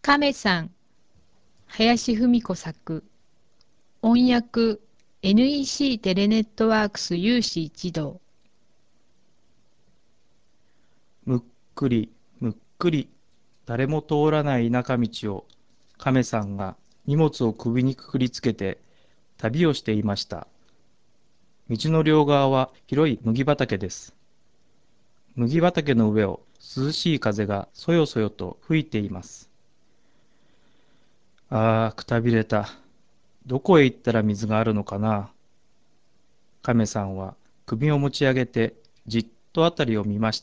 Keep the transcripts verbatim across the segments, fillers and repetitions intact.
亀さん、林文子作、音訳 エヌイーシー テレネットワークス有志一同。 むっくりむっくり誰も通らない田舎道を亀さんが荷物を首にくくりつけて旅をしていました。道の両側は広い麦畑です。麦畑の上を涼しい風がそよそよと吹いています。ああ、くたびれた。どこへ行ったら水があるのかな。亀さんは首を持ち上げてじっとあたりを見ました。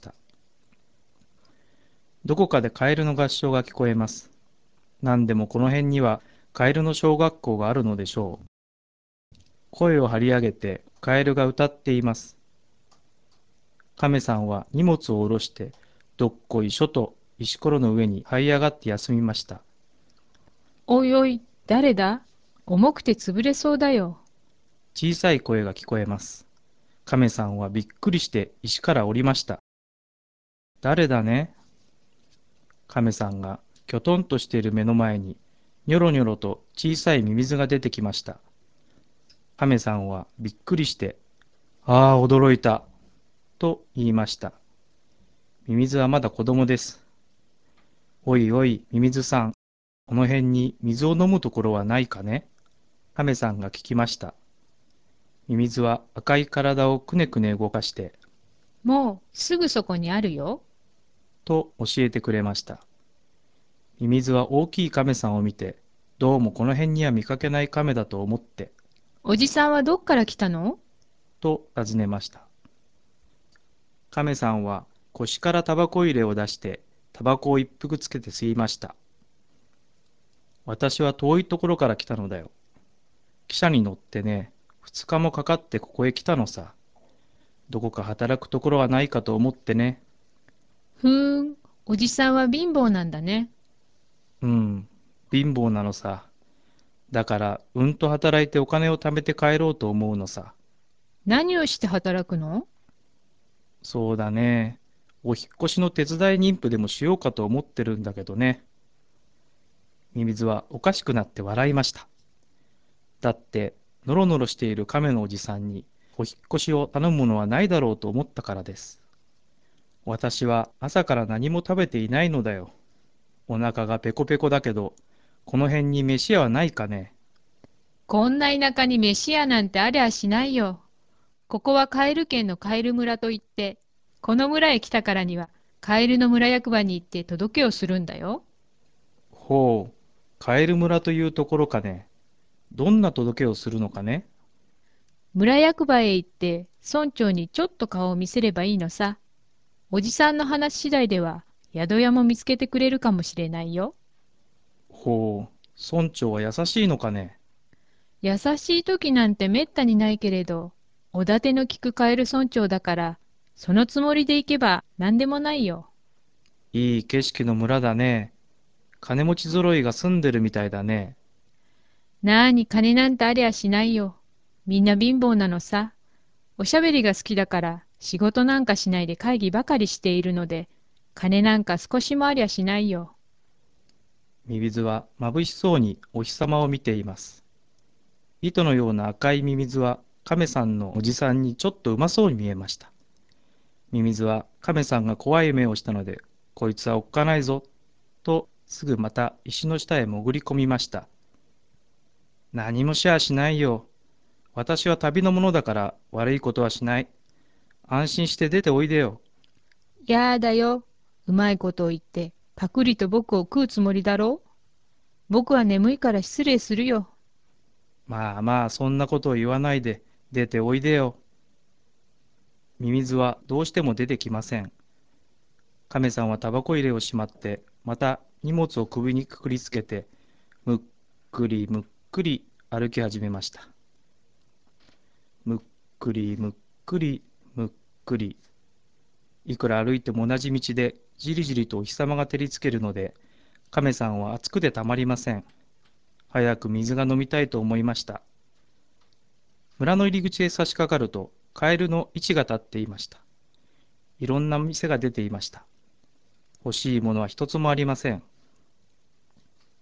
どこかでカエルの合唱が聞こえます。何でもこの辺にはカエルの小学校があるのでしょう。声を張り上げてカエルが歌っています。亀さんは荷物を下ろしてどっこいしょと石ころの上に這い上がって休みました。 おいおい、誰だ？重くて潰れそうだよ。 小さい声が聞こえます。亀さんはびっくりして石から降りました。誰だね。亀さんがきょとんとしている目の前にニョロニョロと小さいミミズが出てきました。亀さんはびっくりして「ああ、驚いた」と言いました。ミミズはまだ子供です。おいおい、ミミズさん、この辺に水を飲むところはないかね。亀さんが聞きました。ミミズは赤い体をくねくね動かして、 もうすぐそこにあるよ。 と教えてくれました。ミミズは大きい亀さんを見て、どうもこの辺には見かけない亀だと思って、 おじさんはどっから来たの？ と尋ねました。亀さんは腰からタバコ入れを出して、タバコを一服つけて吸いました。私は遠いところから来たのだよ。汽車に乗ってね、二日もかかってここへ来たのさ。どこか働くところはないかと思ってね。 ふーん、おじさんは貧乏なんだね。 うん、貧乏なのさ。だから、うんと働いてお金を貯めて帰ろうと思うのさ。 何をして働くの？ そうだね。お引っ越しの手伝い妊婦でもしようかと思ってるんだけどね。ミミズはおかしくなって笑いました。だって、ノロノロしている亀のおじさんに、お引っ越しを頼むものはないだろうと思ったからです。私は朝から何も食べていないのだよ。お腹がペコペコだけど、この辺に飯屋はないかね。 こんな田舎に飯屋なんてありゃしないよ。ここはカエル県のカエル村といって、この村へ来たからには、カエルの村役場に行って届けをするんだよ。 ほう、カエル村というところかね。どんな届けをするのかね。 村役場へ行って村長にちょっと顔を見せればいいのさ。おじさんの話次第では宿屋も見つけてくれるかもしれないよ。 ほう、村長は優しいのかね。 優しい時なんてめったにないけれど、おだての利くカエル村長だから、そのつもりで行けば何でもないよ。 いい景色の村だね。金持ち揃いが住んでるみたいだね。 なーに金なんてありゃしないよ。みんな貧乏なのさ。おしゃべりが好きだから仕事なんかしないで会議ばかりしているので、金なんか少しもありゃしないよ。 ミミズは眩しそうにお日様を見ています。糸のような赤いミミズは亀さんのおじさんにちょっとうまそうに見えました。ミミズは亀さんが怖い目をしたので、こいつはおっかないぞ、とすぐまた石の下へ潜り込みました。何もしやしないよ。私は旅の者だから悪いことはしない。安心して出ておいでよ。 やだよ。うまいことを言って、パクリと僕を食うつもりだろう。僕は眠いから失礼するよ。 まあまあ、そんなことを言わないで出ておいでよ。ミミズはどうしても出てきません。亀さんはタバコ入れをしまって、また荷物を首にくくりつけて、むっくりむっくり歩き始めました。むっくりむっくりむっくり。いくら歩いても同じ道でじりじりとお日様が照りつけるので、亀さんは暑くてたまりません。早く水が飲みたいと思いました。村の入り口へ差し掛かると、カエルの市が立っていました。いろんな店が出ていました。欲しいものは一つもありません。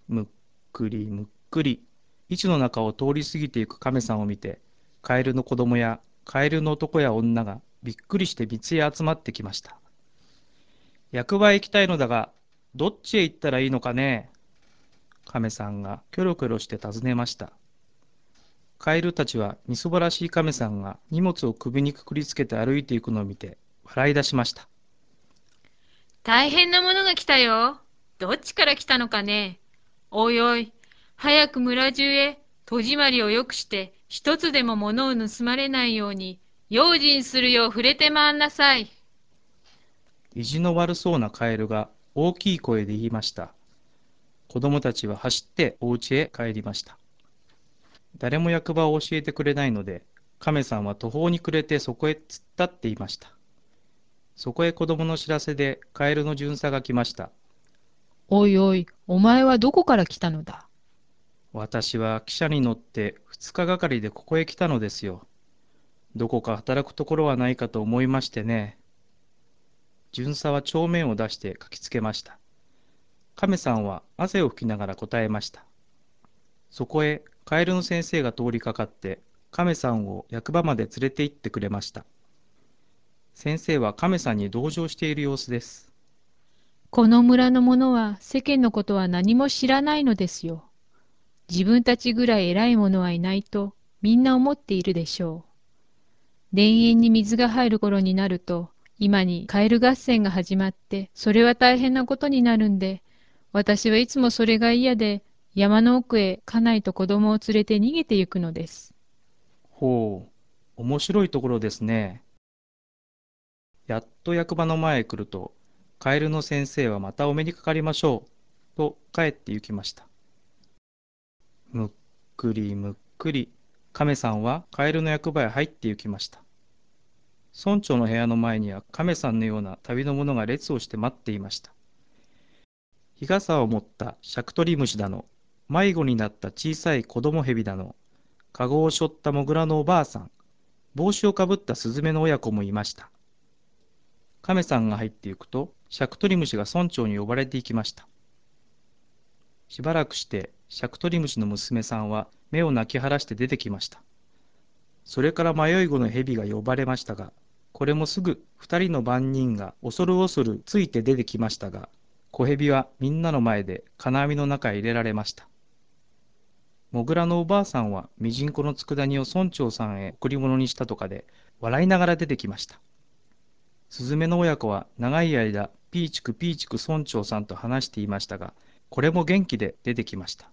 むっくりむっくり。市の中を通り過ぎていく亀さんを見て、カエルの子供やカエルの男や女がびっくりして道へ集まってきました。役場へ行きたいのだが、どっちへ行ったらいいのかね。亀さんがキョロキョロして尋ねました。カエルたちはみすぼらしい亀さんが荷物を首にくくりつけて歩いていくのを見て笑い出しました。 大変なものが来たよ。どっちから来たのかね。おいおい、早く村中へ戸締まりをよくして、一つでも物を盗まれないように、用心するよう触れて回んなさい。 意地の悪そうなカエルが大きい声で言いました。子供たちは走ってお家へ帰りました。誰も役場を教えてくれないので、亀さんは途方に暮れてそこへ突っ立っていました。そこへ子供の知らせでカエルの巡査が来ました。 おいおい、お前はどこから来たのだ。 私は汽車に乗って二日がかりでここへ来たのですよ。どこか働くところはないかと思いましてね。巡査は帳面を出して書きつけました。亀さんは汗を拭きながら答えました。そこへカエルの先生が通りかかって、亀さんを役場まで連れて行ってくれました。先生は亀さんに同情している様子です。 この村の者は世間のことは何も知らないのですよ。自分たちぐらい偉い者はいないとみんな思っているでしょう。田園に水が入る頃になると、今にカエル合戦が始まって、それは大変なことになるんで、私はいつもそれが嫌で、山の奥へ家内と子供を連れて逃げてゆくのです。 ほう、面白いところですね。やっと役場の前へ来ると、カエルの先生はまたお目にかかりましょう、と帰って行きました。むっくりむっくり、亀さんはカエルの役場へ入って行きました。村長の部屋の前には亀さんのような旅の者が列をして待っていました。日傘を持ったシャクトリムシだの、迷子になった小さい子供ヘビだの、かごを背負ったモグラのおばあさん、帽子をかぶったスズメの親子もいました。亀さんが入っていくと、シャクトリムシが村長に呼ばれていきました。しばらくして、シャクトリムシの娘さんは目を泣き晴らして出てきました。それから迷い子の蛇が呼ばれましたが、これもすぐ二人の番人が恐る恐るついて出てきましたが、小蛇はみんなの前で金網の中へ入れられました。モグラのおばあさんはミジンコの佃煮を村長さんへ贈り物にしたとかで、笑いながら出てきました。スズメの親子は長い間、ピーチクピーチク村長さんと話していましたが、これも元気で出てきました。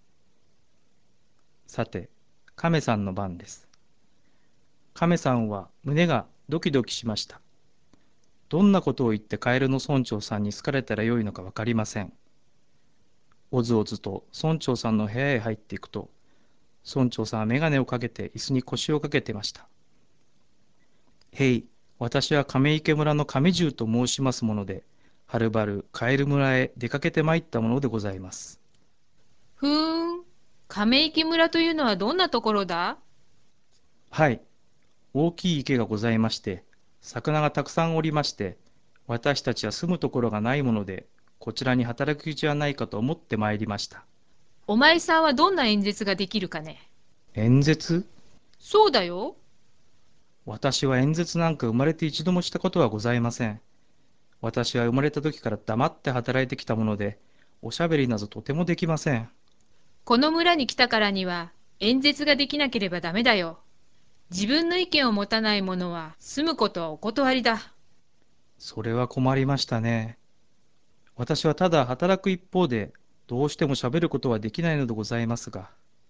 さて、亀さんの番です。亀さんは胸がドキドキしました。どんなことを言ってカエルの村長さんに好かれたらよいのか分かりません。おずおずと村長さんの部屋へ入っていくと、村長さんは眼鏡をかけて椅子に腰をかけてました。へい、私は亀池村の亀十と申しますもので、はるばるカエル村へ出かけてまいったものでございます。 ふーん、亀池村というのはどんなところだ。 はい、大きい池がございまして、魚がたくさんおりまして、私たちは住むところがないもので、こちらに働く道はないかと思ってまいりました。 お前さんはどんな演説ができるかね。 演説。 そうだよ。 私は演説なんか生まれて一度もしたことはございません。私は生まれた時から黙って働いてきたもので、おしゃべりなどとてもできません。 この村に来たからには演説ができなければダメだよ。自分の意見を持たない者は住むことはお断りだ。 それは困りましたね。私はただ働く一方で、どうしてもしゃべることはできないのでございますが、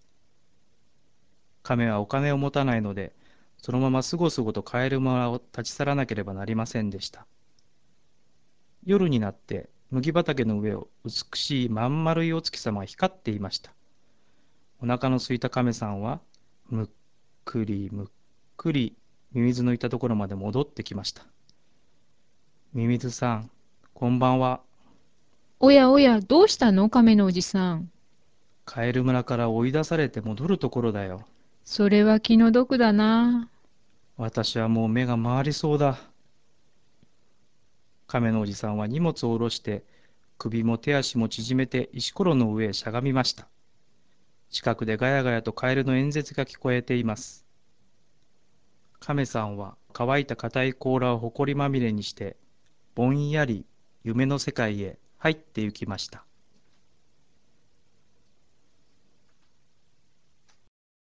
亀はお金を持たないので、そのまますごすごとカエル村を立ち去らなければなりませんでした。夜になって麦畑の上を美しいまん丸いお月様が光っていました。お腹の空いた亀さんは、むっくりむっくりミミズのいたところまで戻ってきました。ミミズさん、こんばんは。 おやおや、どうしたの亀のおじさん。 カエル村から追い出されて戻るところだよ。 それは気の毒だな。 私はもう目が回りそうだ。亀のおじさんは荷物を下ろして首も手足も縮めて石ころの上へしゃがみました。近くでガヤガヤとカエルの演説が聞こえています。亀さんは乾いた硬い甲羅をほこりまみれにして、ぼんやり夢の世界へ入って行きました。